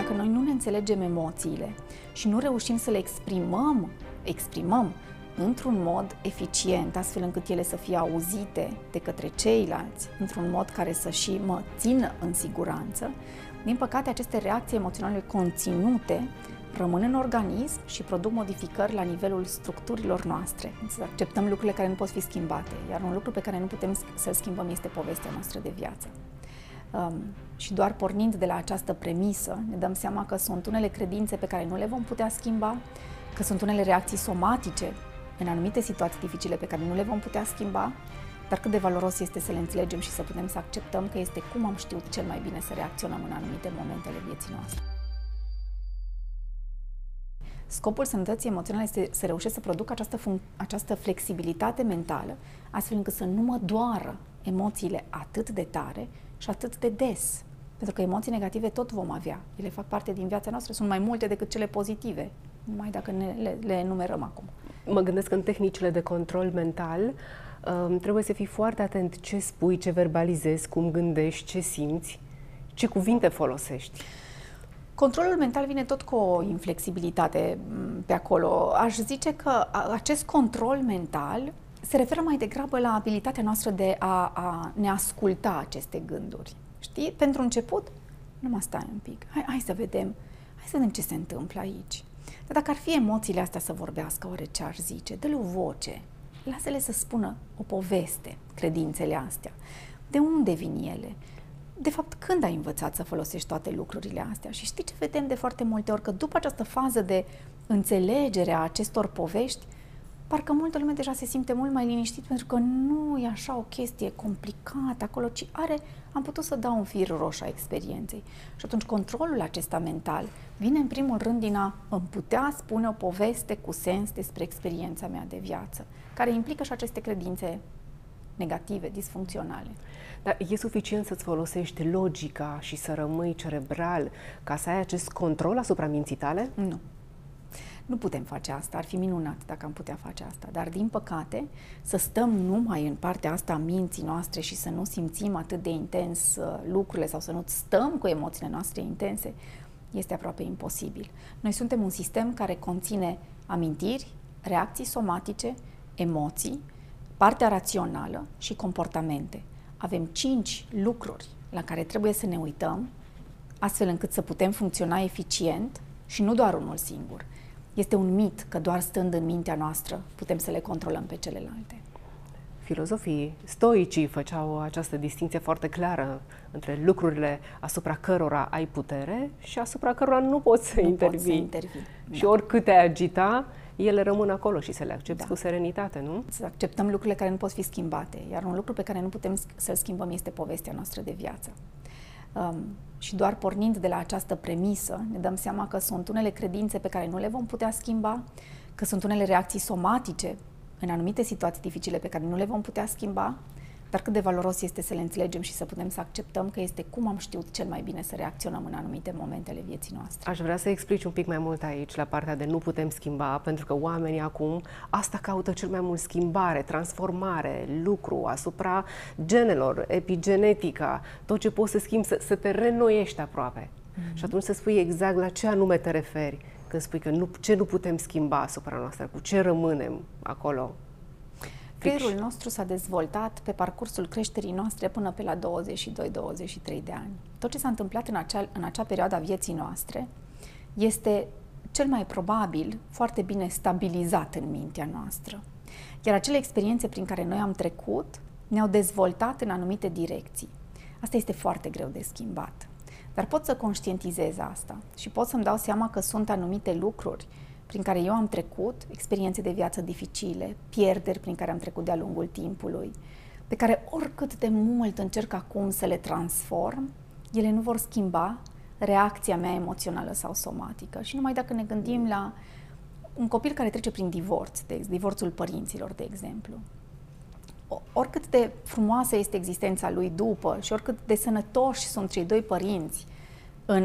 dacă noi nu ne înțelegem emoțiile și nu reușim să le exprimăm într-un mod eficient, astfel încât ele să fie auzite de către ceilalți, într-un mod care să și mă țină în siguranță, din păcate aceste reacții emoționale conținute rămân în organism și produc modificări la nivelul structurilor noastre. Să acceptăm lucrurile care nu pot fi schimbate, iar un lucru pe care nu putem să-l schimbăm este povestea noastră de viață. Și doar pornind de la această premisă, ne dăm seama că sunt unele credințe pe care nu le vom putea schimba, că sunt unele reacții somatice în anumite situații dificile pe care nu le vom putea schimba, dar cât de valoros este să le înțelegem și să putem să acceptăm că este cum am știut cel mai bine să reacționăm în anumite momente ale vieții noastre. Scopul sănătății emoționale este să reușesc să produc această flexibilitate mentală, astfel încât să nu mă doară emoțiile atât de tare și atât de des. Pentru că emoții negative tot vom avea. Ele fac parte din viața noastră, sunt mai multe decât cele pozitive, numai dacă le enumerăm acum. Mă gândesc că în tehnicile de control mental trebuie să fii foarte atent ce spui, ce verbalizezi, cum gândești, ce simți, ce cuvinte folosești. Controlul mental vine tot cu o inflexibilitate pe acolo. Aș zice că acest control mental se referă mai degrabă la abilitatea noastră de a ne asculta aceste gânduri. Știi? Pentru început, numai stai un pic, hai să vedem ce se întâmplă aici. Dar dacă ar fi emoțiile astea să vorbească, oare ce ar zice? Dă-le o voce, lasă-le să spună o poveste, credințele astea. De unde vin ele? De fapt, când ai învățat să folosești toate lucrurile astea? Și știi ce vedem de foarte multe ori? Că după această fază de înțelegere a acestor povești, parcă multă lume deja se simte mult mai liniștit, pentru că nu e așa o chestie complicată acolo, ci am putut să dau un fir roșu a experienței. Și atunci controlul acesta mental vine în primul rând din a îmi putea spune o poveste cu sens despre experiența mea de viață, care implică și aceste credințe negative, disfuncționale. Dar e suficient să-ți folosești logica și să rămâi cerebral ca să ai acest control asupra minții tale? Nu. Nu putem face asta, ar fi minunat dacă am putea face asta, dar din păcate să stăm numai în partea asta a minții noastre și să nu simțim atât de intens lucrurile sau să nu stăm cu emoțiile noastre intense, este aproape imposibil. Noi suntem un sistem care conține amintiri, reacții somatice, emoții, partea rațională și comportamente. Avem 5 lucruri la care trebuie să ne uităm, astfel încât să putem funcționa eficient și nu doar unul singur. Este un mit că doar stând în mintea noastră putem să le controlăm pe celelalte. Filozofii stoicii făceau această distinție foarte clară între lucrurile asupra cărora ai putere și asupra cărora nu poți să intervii. Și oricât te agita, ele rămân acolo și să le accepti cu serenitate, nu? Să acceptăm lucrurile care nu pot fi schimbate, iar un lucru pe care nu putem să-l schimbăm este povestea noastră de viață. Și doar pornind de la această premisă, ne dăm seama că sunt unele credințe pe care nu le vom putea schimba, că sunt unele reacții somatice în anumite situații dificile pe care nu le vom putea schimba, dar cât de valoros este să le înțelegem și să putem să acceptăm că este cum am știut cel mai bine să reacționăm în anumite momente ale vieții noastre. Aș vrea să explici un pic mai mult aici, la partea de nu putem schimba, pentru că oamenii acum asta caută cel mai mult: schimbare, transformare, lucru asupra genelor, epigenetica, tot ce poți să schimbi, să te reînnoiești aproape. Și atunci să spui exact la ce anume te referi când spui că ce nu putem schimba asupra noastră, cu ce rămânem acolo. Creierul nostru s-a dezvoltat pe parcursul creșterii noastre până pe la 22-23 de ani. Tot ce s-a întâmplat în acea perioadă a vieții noastre este cel mai probabil foarte bine stabilizat în mintea noastră. Iar acele experiențe prin care noi am trecut ne-au dezvoltat în anumite direcții. Asta este foarte greu de schimbat. Dar pot să conștientizez asta și pot să-mi dau seama că sunt anumite lucruri prin care eu am trecut, experiențe de viață dificile, pierderi prin care am trecut de-a lungul timpului, pe care oricât de mult încerc acum să le transform, ele nu vor schimba reacția mea emoțională sau somatică. Și numai dacă ne gândim la un copil care trece prin divorț, divorțul părinților, de exemplu, oricât de frumoasă este existența lui după și oricât de sănătoși sunt cei doi părinți în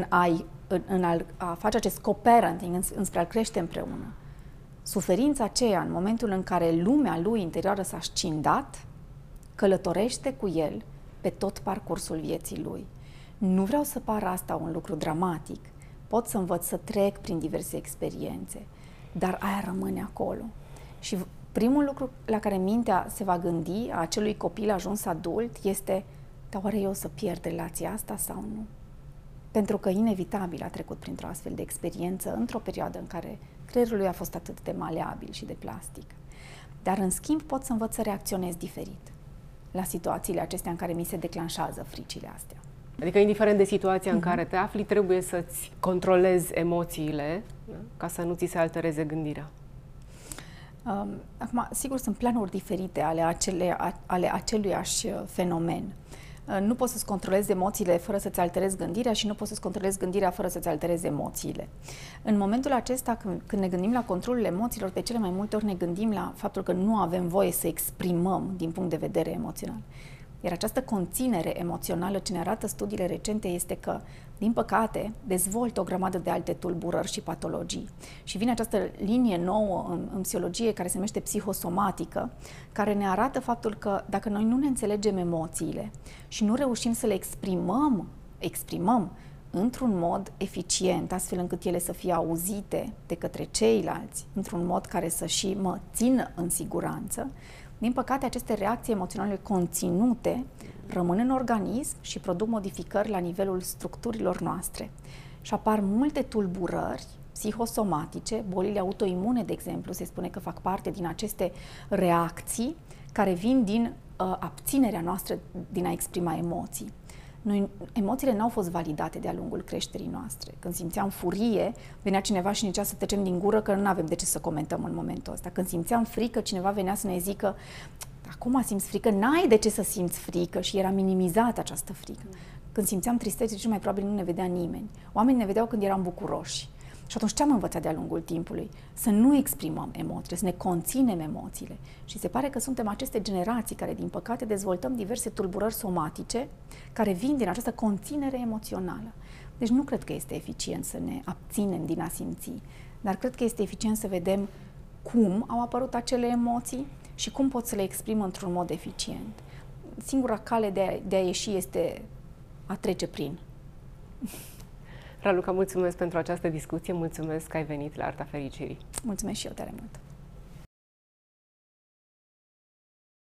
a face acest co-parenting, înspre a-l crește împreună, suferința aceea, în momentul în care lumea lui interioară s-a scindat, călătorește cu el pe tot parcursul vieții lui. Nu vreau să pară asta un lucru dramatic, pot să învăț să trec prin diverse experiențe, dar aia rămâne acolo. Și primul lucru la care mintea se va gândi a acelui copil ajuns adult este: dar oare eu o să pierd relația asta sau nu? Pentru că inevitabil a trecut printr-o astfel de experiență într-o perioadă în care creierul lui a fost atât de maleabil și de plastic. Dar în schimb pot să învăț să reacționez diferit la situațiile acestea în care mi se declanșează fricile astea. Adică, indiferent de situația în care te afli, trebuie să-ți controlezi emoțiile, da? Ca să nu ți se altereze gândirea. Acum, sigur, sunt planuri diferite ale aceluiași fenomen. Nu poți să-ți controlezi emoțiile fără să-ți alterezi gândirea și nu poți să-ți controlezi gândirea fără să-ți alterezi emoțiile. În momentul acesta, când ne gândim la controlul emoțiilor, de cele mai multe ori ne gândim la faptul că nu avem voie să exprimăm din punct de vedere emoțional. Iar această conținere emoțională, ce ne arată studiile recente, este că, din păcate, dezvoltă o grămadă de alte tulburări și patologii. Și vine această linie nouă în psihologie care se numește psihosomatică, care ne arată faptul că dacă noi nu ne înțelegem emoțiile și nu reușim să le exprimăm într-un mod eficient, astfel încât ele să fie auzite de către ceilalți, într-un mod care să și mă țină în siguranță, din păcate, aceste reacții emoționale conținute rămân în organism și produc modificări la nivelul structurilor noastre. Și apar multe tulburări psihosomatice, bolile autoimune, de exemplu, se spune că fac parte din aceste reacții care vin din abținerea noastră din a exprima emoții. Emoțiile n-au fost validate de-a lungul creșterii noastre. Când simțeam furie, venea cineva și ne zicea să tăcem din gură că nu avem de ce să comentăm în momentul ăsta. Când simțeam frică, cineva venea să ne zică: acum simți frică, n-ai de ce să simți frică, și era minimizată această frică. Când simțeam tristețe, cel mai probabil nu ne vedea nimeni. Oamenii ne vedeau când eram bucuroși. Și atunci ce am învățat de-a lungul timpului? Să nu exprimăm emoțiile, să ne conținem emoțiile. Și se pare că suntem aceste generații care, din păcate, dezvoltăm diverse tulburări somatice care vin din această conținere emoțională. Deci nu cred că este eficient să ne abținem din a simți, dar cred că este eficient să vedem cum au apărut acele emoții și cum pot să le exprim într-un mod eficient. Singura cale de a ieși este a trece prin. Raluca, mulțumesc pentru această discuție, mulțumesc că ai venit la Arta Fericirii. Mulțumesc și eu tare mult!